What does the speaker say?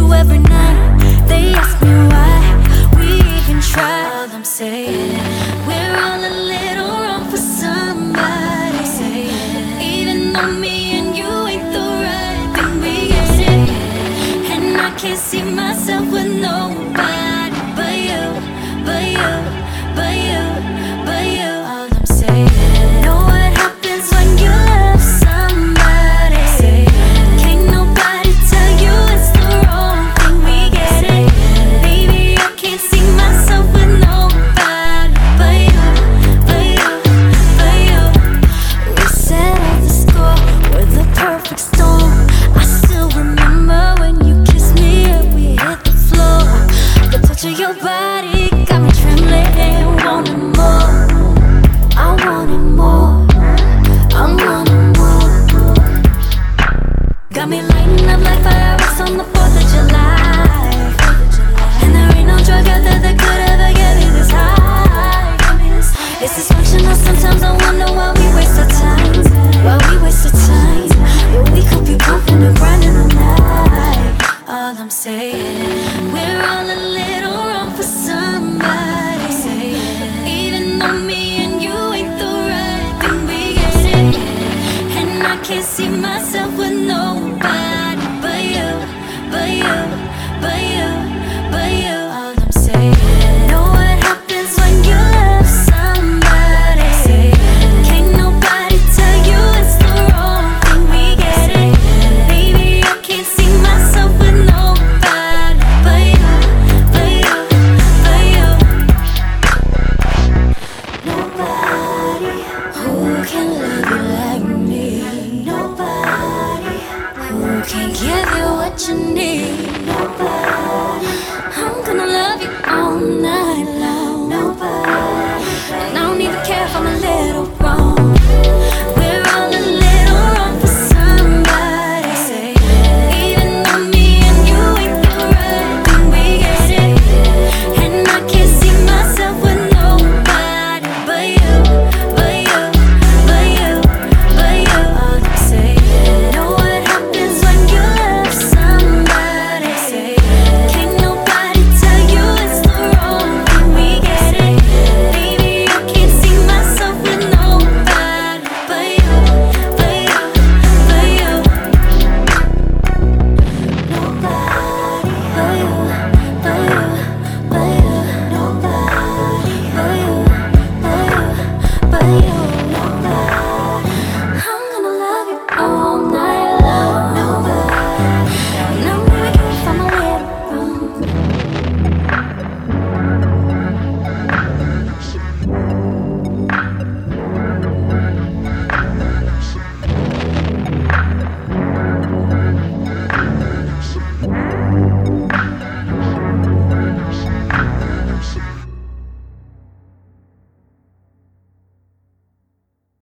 you every night. They ask me why we even try. All I'm saying, we're all a little wrong for somebody. Even though me and you ain't the right thing, we get it. And I can't see myself with nobody but you, but you, but you, but you. All I'm saying, know what happens when you love somebody. Can't nobody tell you it's the wrong thing, we get it. Baby, I can't see myself with nobody but you, but you, but you. We set up the score, we're the perfect storm. I still remember when you kissed me and we hit the floor. The touch of your body got me trembling, wanting more. I wanted more, I'm wanting more. Got me lighting up like fireworks on the 4th of July. And there ain't no drug out there that could ever get me this high. It's dysfunctional, sometimes I wonder why we waste our time. Why we waste our time, when we could be pumping and grinding all night. All I'm saying, we're